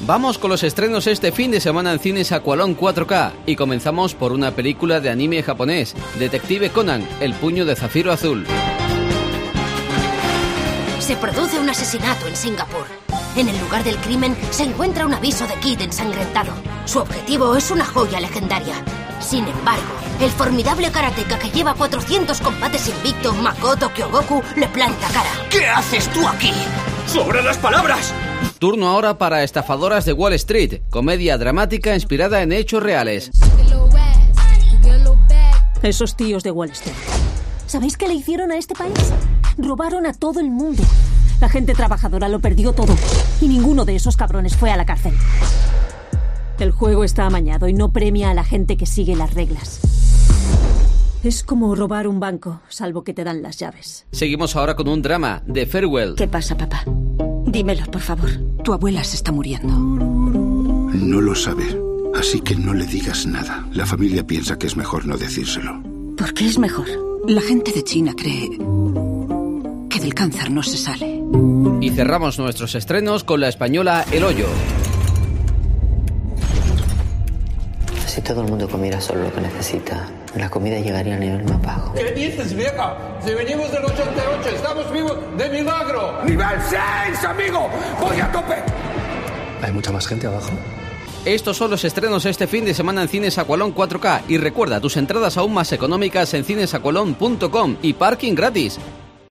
Vamos con los estrenos este fin de semana en Cines Aqualón 4K y comenzamos por una película de anime japonés, Detective Conan, El puño de zafiro azul. Se produce un asesinato en Singapur. En el lugar del crimen se encuentra un aviso de Kid ensangrentado. Su objetivo es una joya legendaria. Sin embargo, el formidable karateka que lleva 400 combates invicto, Makoto Kyogoku, le planta cara. ¿Qué haces tú aquí? ¡Sobre las palabras! Turno ahora para Estafadoras de Wall Street, comedia dramática inspirada en hechos reales. Esos tíos de Wall Street. ¿Sabéis qué le hicieron a este país? Robaron a todo el mundo. La gente trabajadora lo perdió todo. Y ninguno de esos cabrones fue a la cárcel. El juego está amañado y no premia a la gente que sigue las reglas. Es como robar un banco, salvo que te dan las llaves. Seguimos ahora con un drama, The Farewell. ¿Qué pasa, papá? Dímelo, por favor. Tu abuela se está muriendo. No lo sabe, así que no le digas nada. La familia piensa que es mejor no decírselo. ¿Por qué es mejor? La gente de China cree que del cáncer no se sale. Y cerramos nuestros estrenos con la española El Hoyo. Si todo el mundo comiera solo lo que necesita, la comida llegaría a nivel más bajo. ¿Qué dices, vieja? Si venimos del 88, estamos vivos de milagro. ¡Nivel 6, amigo! ¡Voy a tope! ¿Hay mucha más gente abajo? Estos son los estrenos este fin de semana en Cines Aqualón 4K. Y recuerda, tus entradas aún más económicas en cinesaqualón.com y parking gratis.